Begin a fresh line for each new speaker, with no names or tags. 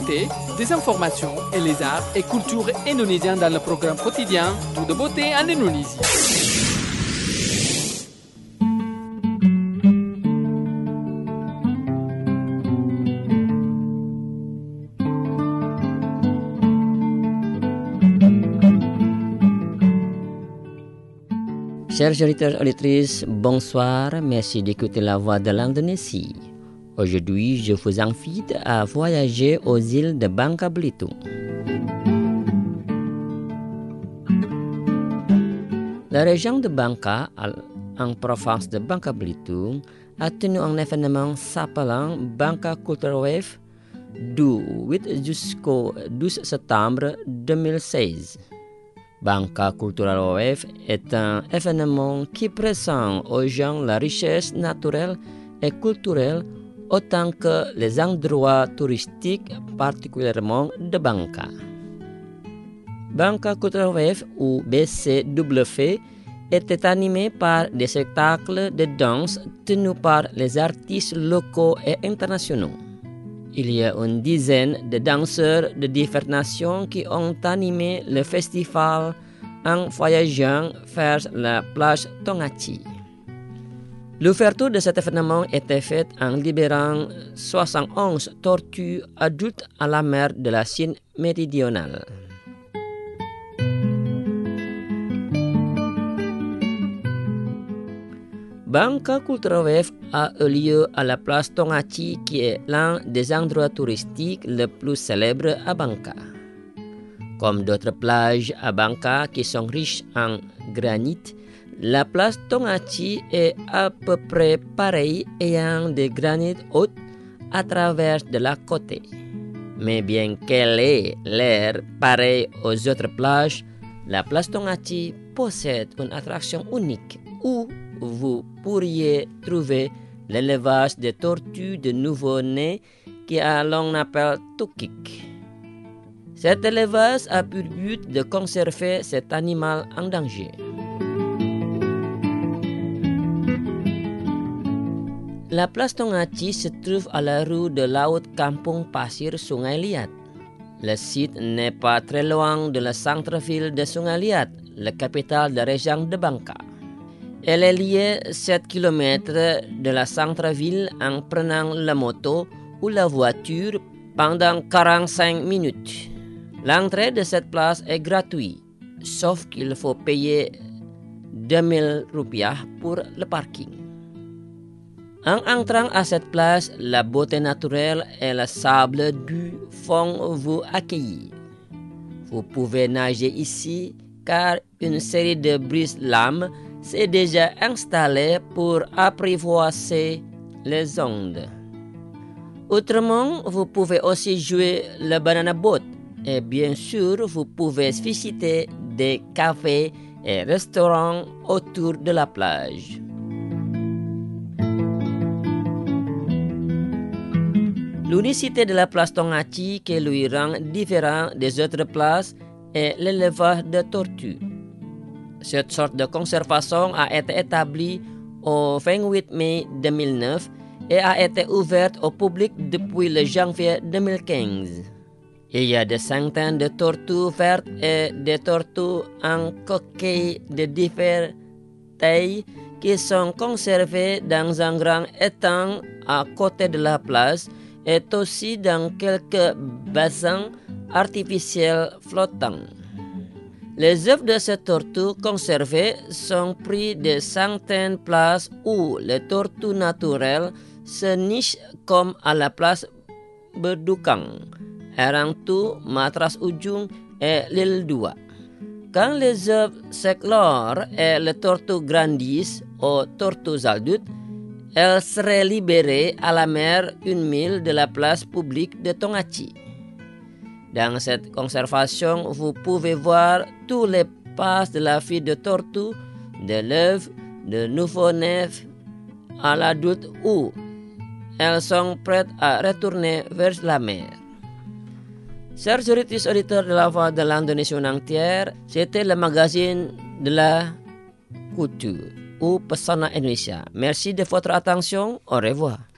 l'actualité, des informations et les arts et cultures indonésiens dans le programme quotidien Tout de beauté en Indonésie.
Chers auditeurs et auditrices, bonsoir, merci d'écouter la voix de l'Indonésie. Aujourd'hui, je vous invite à voyager aux îles de Bangka Belitung. La région de Bangka, en province de Bangka Belitung, a tenu un événement s'appelant Bangka Cultural Wave du 8 jusqu'au 12 septembre 2016. Bangka Cultural Wave est un événement qui présente aux gens la richesse naturelle et culturelle autant que les endroits touristiques, particulièrement de Bangka. Bangka Cultural Wave ou BCW était animé par des spectacles de danse tenus par les artistes locaux et internationaux. Il y a une dizaine de danseurs de diverses nations qui ont animé le festival en voyageant vers la plage Tongaci. L'ouverture de cet événement était faite en libérant 71 tortues adultes à la mer de la Chine méridionale. Bangka Cultural Wave a eu lieu à la place Tongaci qui est l'un des endroits touristiques les plus célèbres à Bangka. Comme d'autres plages à Bangka qui sont riches en granit, la place Tongaci est à peu près pareille ayant des granits hauts à travers de la côte. Mais bien qu'elle ait l'air pareille aux autres plages, la place Tongaci possède une attraction unique où vous pourriez trouver l'élevage des tortues de nouveau-nés l'on appelle tukik. Cet élevage a pour but de conserver cet animal en danger. La place Tongaci se trouve à la rue de Laut Kampung Pasir Sungai Liat. Le site n'est pas très loin de la centre-ville de Sungai Liat, la capitale de la région de Bangka. Elle est liée 7 km de la centre-ville en prenant la moto ou la voiture pendant 45 minutes. L'entrée de cette place est gratuite, sauf qu'il faut payer 2000 rupiah pour le parking. En entrant à cette place, la beauté naturelle et le sable du fond vous accueillir. Vous pouvez nager ici car une série de brise-lames s'est déjà installée pour apprivoiser les ondes. Autrement, vous pouvez aussi jouer le banana boat et bien sûr, vous pouvez visiter des cafés et restaurants autour de la plage. L'unicité de la place Tongaci qui lui rend différent des autres places est l'élevage de tortues. Cette sorte de conservation a été établie au 28 mai 2009 et a été ouverte au public depuis le janvier 2015. Il y a des centaines de tortues vertes et des tortues en coquille de diverses tailles qui sont conservées dans un grand étang à côté de la place et aussi dans quelques bassins artificiels flottants. Les œufs de ces tortues conservées sont pris de centaines de places où les tortues naturelles se nichent comme à la place Bedukang, Erangtu, Matras Ujung et l'île 2. Quand les œufs s'éclorent et les tortues grandissent aux tortues adultes, elles seraient libérées à la mer 1 mile de la place publique de Tongaci. Dans cette conservation, vous pouvez voir tous les pas de la vie de tortue, de l'œuf, de nouveau-né à l'adulte où elles sont prêtes à retourner vers la mer. Chers auditeurs de la Voix de l'Indonésie entière, c'était le magazine de la culture ou Pesona Indonesia. Merci de votre attention. Au revoir.